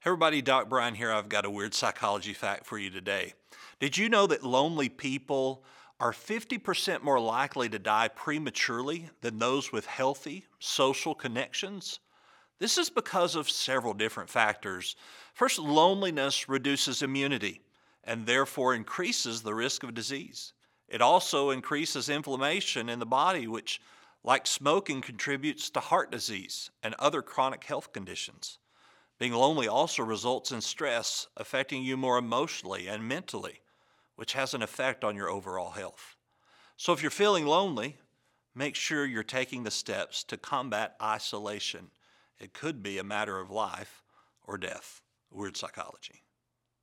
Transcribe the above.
Hey everybody, Doc Brian here. I've got a weird psychology fact for you today. Did you know that lonely people are 50% more likely to die prematurely than those with healthy social connections? This is because of several different factors. First, loneliness reduces immunity and therefore increases the risk of disease. It also increases inflammation in the body, which, like smoking, contributes to heart disease and other chronic health conditions. Being lonely also results in stress, affecting you more emotionally and mentally, which has an effect on your overall health. So if you're feeling lonely, make sure you're taking the steps to combat isolation. It could be a matter of life or death. Weird psychology.